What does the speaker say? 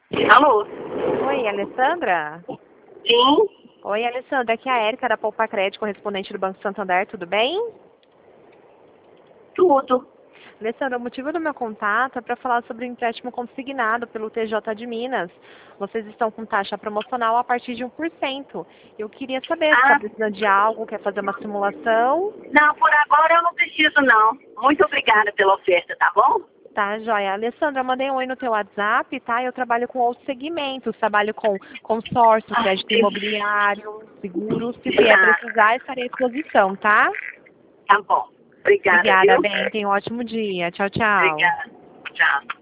Alô? Oi, Alessandra? Sim, Oi, Alessandra, aqui é a Érica da Poupa Crédito, correspondente do Banco Santander, tudo bem? tudo. Alessandra, o motivo do meu contato é para falar sobre o empréstimo consignado pelo TJ de Minas. Vocês estão com taxa promocional a partir de 1%. Eu queria saber se está Ah, precisando de algo, quer fazer uma simulação. não, por agora eu não preciso não. Muito obrigada pela oferta, tá bom? Tá, joia. Alessandra, eu mandei um oi no teu WhatsApp, tá? Eu trabalho com outros segmentos, trabalho com consórcio, Ah, crédito imobiliário, seguros. Se vier ah, precisar, estarei à disposição, tá? tá bom. Obrigada, Obrigada, viu? bem. Tenha um ótimo dia. Tchau, tchau. Obrigada. Tchau.